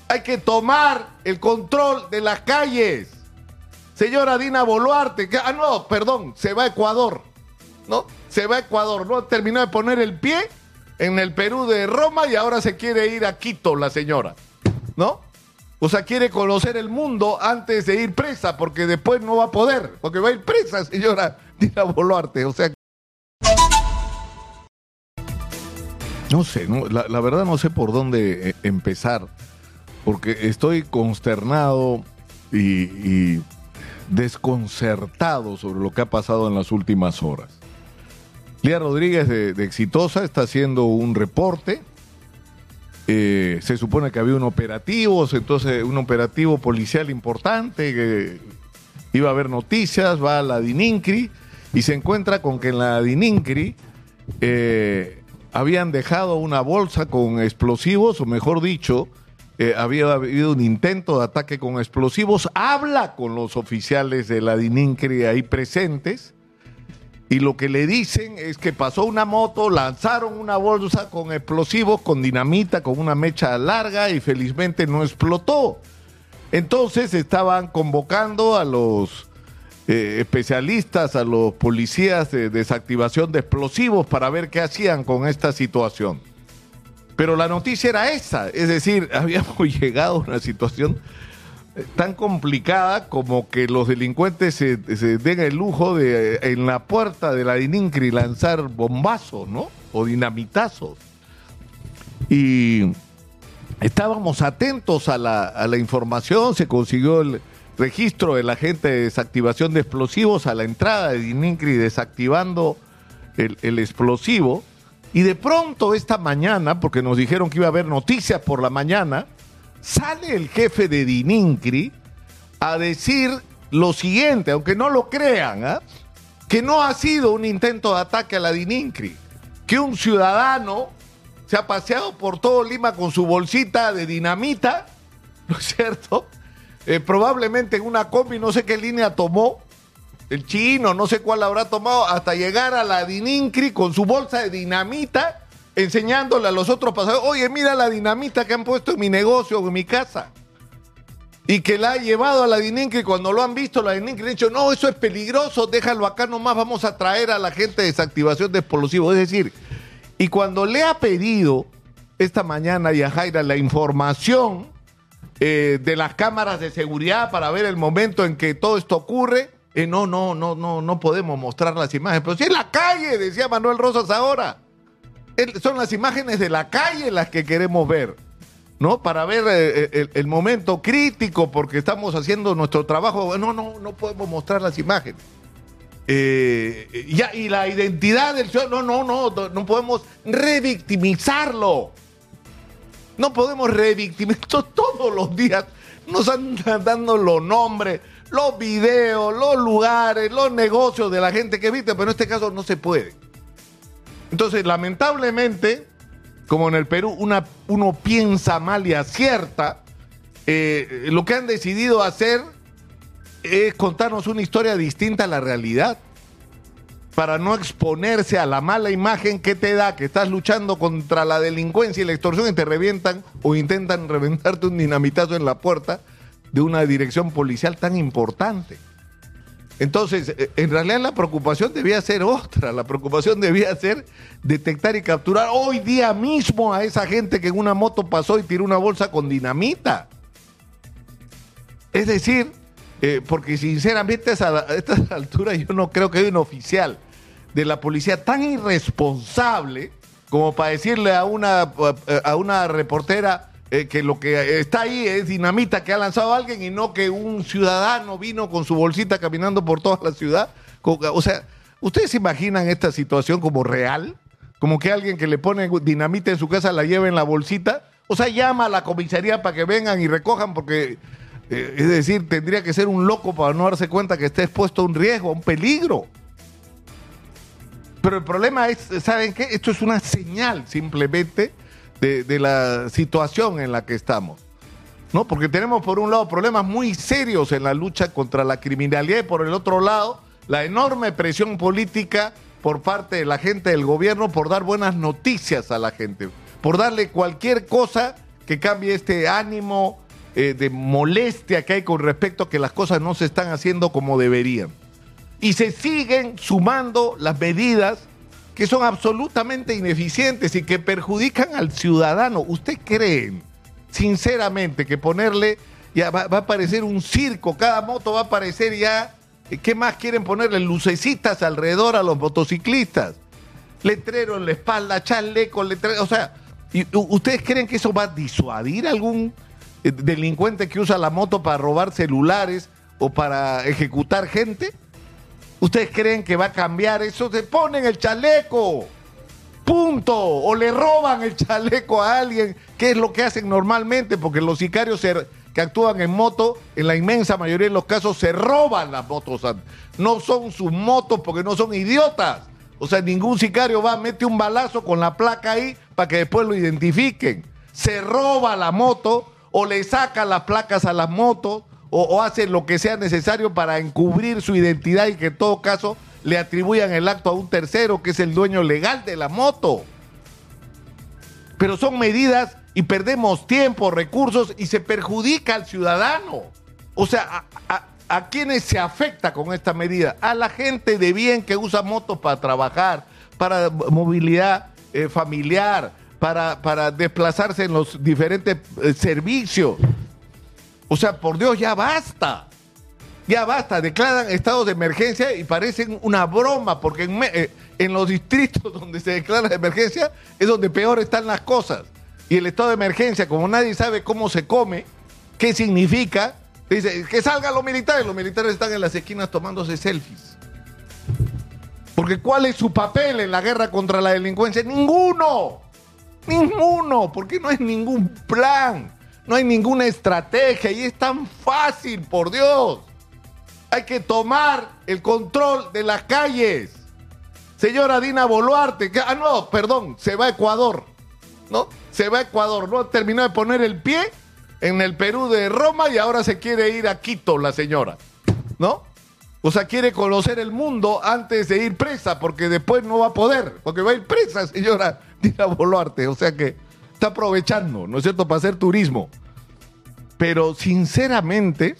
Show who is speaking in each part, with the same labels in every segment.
Speaker 1: Hay que tomar el control de las calles. Señora Dina Boluarte, se va a Ecuador, ¿no? Se va a Ecuador, ¿no? Terminó de poner el pie en el Perú de Roma y ahora se quiere ir a Quito la señora, ¿no? O sea, quiere conocer el mundo antes de ir presa, porque después no va a poder, porque va a ir presa, señora Dina Boluarte, o sea... No sé, la verdad no sé por dónde empezar, porque estoy consternado y desconcertado sobre lo que ha pasado en las últimas horas. Lía Rodríguez de Exitosa está haciendo un reporte. Se supone que había un operativo policial importante, que iba a haber noticias, va a la DININCRI y se encuentra con que en la DININCRI habían dejado una bolsa con explosivos, o mejor dicho, había habido un intento de ataque con explosivos. Habla con los oficiales de la DININCRI ahí presentes y lo que le dicen es que pasó una moto, lanzaron una bolsa con explosivos, con dinamita, con una mecha larga y felizmente no explotó. Entonces estaban convocando a los especialistas, a los policías de desactivación de explosivos para ver qué hacían con esta situación. Pero la noticia era esa, es decir, habíamos llegado a una situación tan complicada como que los delincuentes se den el lujo de en la puerta de la DININCRI lanzar bombazos, ¿no? O dinamitazos. Y estábamos atentos a la información, se consiguió el registro del agente de desactivación de explosivos a la entrada de DININCRI desactivando el explosivo. Y de pronto esta mañana, porque nos dijeron que iba a haber noticias por la mañana, sale el jefe de DININCRI a decir lo siguiente, aunque no lo crean, que no ha sido un intento de ataque a la DININCRI, que un ciudadano se ha paseado por todo Lima con su bolsita de dinamita, ¿no es cierto? Probablemente en una combi, no sé qué línea tomó, el chino, no sé cuál habrá tomado, hasta llegar a la DININCRI con su bolsa de dinamita, enseñándole a los otros pasajeros, oye, mira la dinamita que han puesto en mi negocio o en mi casa. Y que la ha llevado a la DININCRI, cuando lo han visto, la DININCRI ha dicho, no, eso es peligroso, déjalo acá nomás, vamos a traer a la gente de desactivación de explosivos. Es decir, y cuando le ha pedido esta mañana a Yajaira la información de las cámaras de seguridad para ver el momento en que todo esto ocurre, no podemos mostrar las imágenes. Pero si es la calle, decía Manuel Rosas ahora. Son las imágenes de la calle las que queremos ver, ¿no? Para ver el momento crítico, porque estamos haciendo nuestro trabajo. No podemos mostrar las imágenes. Y la identidad del ciudadano, no podemos revictimizarlo. No podemos revictimizar. Todos los días nos andan dando los nombres, los videos, los lugares, los negocios de la gente que viste, pero en este caso no se puede. Entonces, lamentablemente, como en el Perú uno piensa mal y acierta, lo que han decidido hacer es contarnos una historia distinta a la realidad, para no exponerse a la mala imagen que te da, que estás luchando contra la delincuencia y la extorsión y te revientan o intentan reventarte un dinamitazo en la puerta de una dirección policial tan importante. Entonces, en realidad la preocupación debía ser otra. La preocupación debía ser detectar y capturar hoy día mismo a esa gente que en una moto pasó y tiró una bolsa con dinamita. Es decir, porque sinceramente a estas alturas yo no creo que haya un oficial de la policía tan irresponsable como para decirle a una reportera que lo que está ahí es dinamita que ha lanzado a alguien y no que un ciudadano vino con su bolsita caminando por toda la ciudad. O sea, ¿ustedes se imaginan esta situación como real? Como que alguien que le pone dinamita en su casa la lleva en la bolsita. O sea, llama a la comisaría para que vengan y recojan porque, es decir, tendría que ser un loco para no darse cuenta que está expuesto a un riesgo, a un peligro. Pero el problema es, ¿saben qué? Esto es una señal simplemente de la situación en la que estamos, ¿no? Porque tenemos por un lado problemas muy serios en la lucha contra la criminalidad y por el otro lado la enorme presión política por parte de la gente del gobierno por dar buenas noticias a la gente, por darle cualquier cosa que cambie este ánimo de molestia que hay con respecto a que las cosas no se están haciendo como deberían. Y se siguen sumando las medidas que son absolutamente ineficientes y que perjudican al ciudadano. ¿Usted cree, sinceramente, que ponerle, ya va a parecer un circo, cada moto va a parecer ya, ¿qué más quieren ponerle? Lucecitas alrededor a los motociclistas, letrero en la espalda, chaleco, letrero, o sea, ¿ustedes creen que eso va a disuadir a algún delincuente que usa la moto para robar celulares o para ejecutar gente? ¿Ustedes creen que va a cambiar eso? Se ponen el chaleco, punto, o le roban el chaleco a alguien, que es lo que hacen normalmente, porque los sicarios que actúan en moto, en la inmensa mayoría de los casos, se roban las motos. No son sus motos porque no son idiotas. O sea, ningún sicario mete un balazo con la placa ahí para que después lo identifiquen. Se roba la moto o le saca las placas a las motos o hace lo que sea necesario para encubrir su identidad y que en todo caso le atribuyan el acto a un tercero que es el dueño legal de la moto. Pero son medidas y perdemos tiempo, recursos y se perjudica al ciudadano. O sea, ¿a quiénes se afecta con esta medida? A la gente de bien que usa motos para trabajar, para movilidad familiar, para desplazarse en los diferentes servicios. O sea, por Dios, ya basta. Ya basta. Declaran estados de emergencia y parecen una broma, porque en los distritos donde se declara de emergencia es donde peor están las cosas. Y el estado de emergencia, como nadie sabe cómo se come, qué significa, dice que salgan los militares están en las esquinas tomándose selfies. Porque ¿cuál es su papel en la guerra contra la delincuencia? Ninguno, porque no hay ningún plan. No hay ninguna estrategia y es tan fácil, por Dios. Hay que tomar el control de las calles. Señora Dina Boluarte, se va a Ecuador, ¿no? Se va a Ecuador, ¿no? Terminó de poner el pie en el Perú de Roma y ahora se quiere ir a Quito la señora, ¿no? O sea, quiere conocer el mundo antes de ir presa, porque después no va a poder, porque va a ir presa, señora Dina Boluarte. O sea que está aprovechando, ¿no es cierto?, para hacer turismo. Pero sinceramente,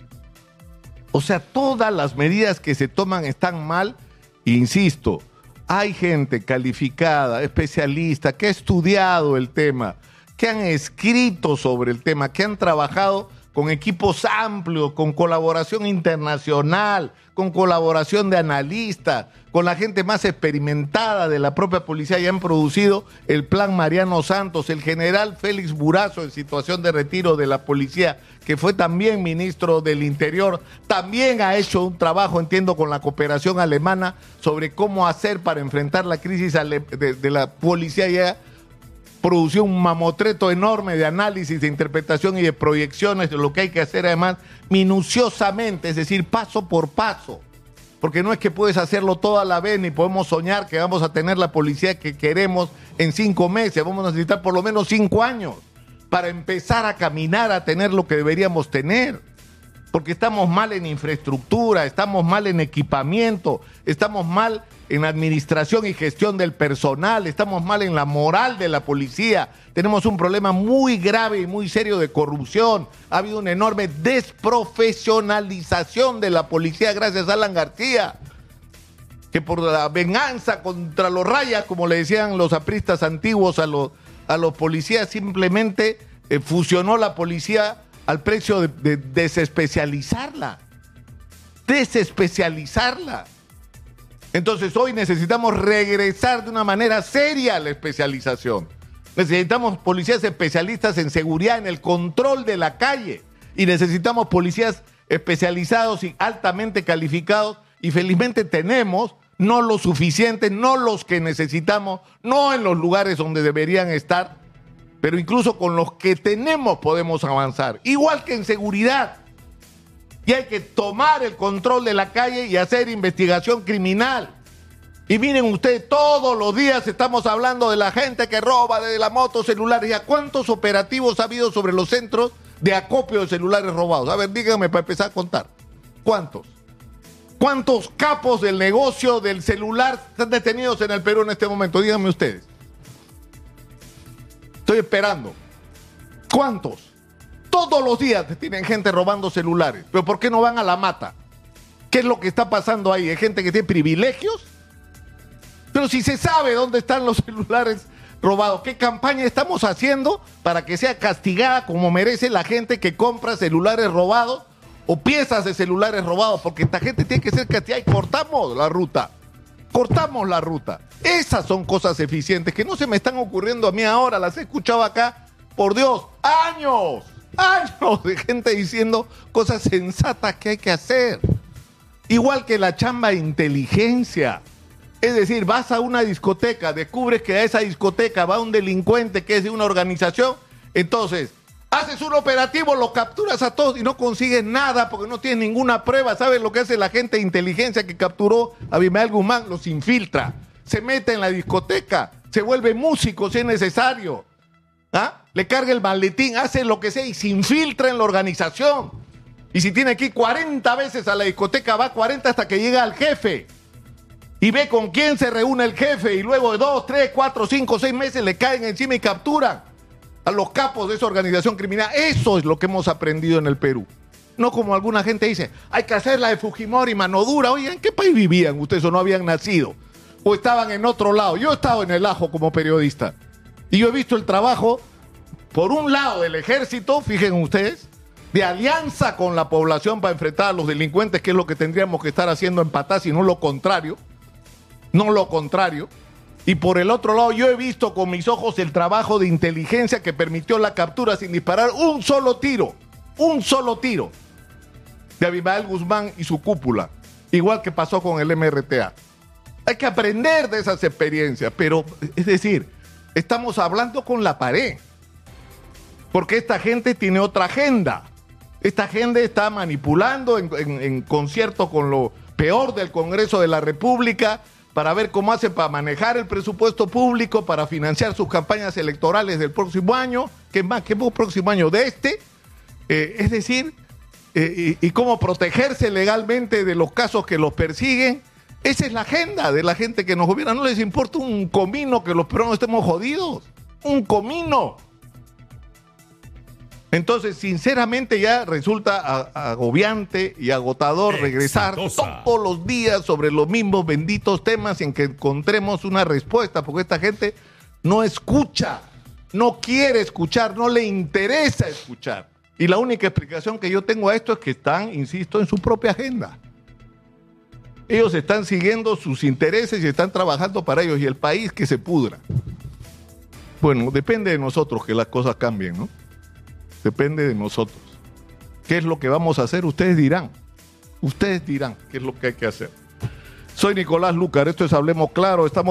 Speaker 1: o sea, todas las medidas que se toman están mal. Insisto, hay gente calificada, especialista, que ha estudiado el tema, que han escrito sobre el tema, que han trabajado con equipos amplios, con colaboración internacional, con colaboración de analistas, con la gente más experimentada de la propia policía, y han producido el plan Mariano Santos, el general Félix Burazo en situación de retiro de la policía, que fue también ministro del Interior, también ha hecho un trabajo, entiendo, con la cooperación alemana sobre cómo hacer para enfrentar la crisis de la policía. Ya produció un mamotreto enorme de análisis, de interpretación y de proyecciones de lo que hay que hacer, además minuciosamente, es decir, paso por paso, porque no es que puedes hacerlo todo a la vez, ni podemos soñar que vamos a tener la policía que queremos en 5 meses, vamos a necesitar por lo menos 5 años para empezar a caminar a tener lo que deberíamos tener, porque estamos mal en infraestructura, estamos mal en equipamiento, estamos mal en administración y gestión del personal, estamos mal en la moral de la policía, tenemos un problema muy grave y muy serio de corrupción, ha habido una enorme desprofesionalización de la policía gracias a Alan García, que por la venganza contra los rayas, como le decían los apristas antiguos a los policías, simplemente fusionó la policía al precio de desespecializarla. Entonces hoy necesitamos regresar de una manera seria a la especialización. Necesitamos policías especialistas en seguridad, en el control de la calle. Y necesitamos policías especializados y altamente calificados. Y felizmente tenemos, no lo suficiente, no los que necesitamos, no en los lugares donde deberían estar, pero incluso con los que tenemos podemos avanzar. Igual que en seguridad. Y hay que tomar el control de la calle y hacer investigación criminal. Y miren ustedes, todos los días estamos hablando de la gente que roba de la moto celulares. ¿Y a cuántos operativos ha habido sobre los centros de acopio de celulares robados? A ver, díganme para empezar a contar. ¿Cuántos? ¿Cuántos capos del negocio del celular están detenidos en el Perú en este momento? Díganme ustedes. Estoy esperando. ¿Cuántos? Todos los días tienen gente robando celulares. ¿Pero por qué no van a la mata? ¿Qué es lo que está pasando ahí? ¿Hay gente que tiene privilegios? Pero si se sabe dónde están los celulares robados, ¿qué campaña estamos haciendo para que sea castigada como merece la gente que compra celulares robados o piezas de celulares robados? Porque esta gente tiene que ser castigada y cortamos la ruta. Cortamos la ruta. Esas son cosas eficientes que no se me están ocurriendo a mí ahora. Las he escuchado acá, por Dios, años de gente diciendo cosas sensatas que hay que hacer. Igual que la chamba de inteligencia. Es decir, vas a una discoteca, descubres que a esa discoteca va un delincuente que es de una organización, entonces haces un operativo, lo capturas a todos y no consigues nada porque no tienes ninguna prueba. ¿Sabes lo que hace la gente de inteligencia que capturó a Abimael Guzmán? Los infiltra, se mete en la discoteca, se vuelve músico si es necesario, ¿ah? Le carga el maletín, hace lo que sea y se infiltra en la organización. Y si tiene que ir 40 veces a la discoteca, va 40 hasta que llega al jefe. Y ve con quién se reúne el jefe y luego de 2, 3, 4, 5, 6 meses le caen encima y capturan a los capos de esa organización criminal. Eso es lo que hemos aprendido en el Perú. No como alguna gente dice, hay que hacer la de Fujimori, mano dura. Oye, ¿en qué país vivían ustedes o no habían nacido? O estaban en otro lado. Yo he estado en el Ajo como periodista. Y yo he visto el trabajo, por un lado, del ejército, fíjense ustedes, de alianza con la población para enfrentar a los delincuentes, que es lo que tendríamos que estar haciendo en Patás y no lo contrario. No lo contrario. Y por el otro lado, yo he visto con mis ojos el trabajo de inteligencia que permitió la captura sin disparar un solo tiro de Abimael Guzmán y su cúpula, igual que pasó con el MRTA. Hay que aprender de esas experiencias, pero es decir, estamos hablando con la pared, porque esta gente tiene otra agenda. Esta gente está manipulando en concierto con lo peor del Congreso de la República, para ver cómo hace para manejar el presupuesto público, para financiar sus campañas electorales del próximo año, que más que el próximo año de es decir, y cómo protegerse legalmente de los casos que los persiguen. Esa es la agenda de la gente que nos gobierna. No les importa un comino que los peruanos estemos jodidos, un comino. Entonces, sinceramente, ya resulta agobiante y agotador regresar todos los días sobre los mismos benditos temas en que encontremos una respuesta, porque esta gente no escucha, no quiere escuchar, no le interesa escuchar. Y la única explicación que yo tengo a esto es que están, insisto, en su propia agenda. Ellos están siguiendo sus intereses y están trabajando para ellos, y el país que se pudra. Bueno, depende de nosotros que las cosas cambien, ¿no? Depende de nosotros. ¿Qué es lo que vamos a hacer? Ustedes dirán qué es lo que hay que hacer. Soy Nicolás Lucar, esto es Hablemos Claro, estamos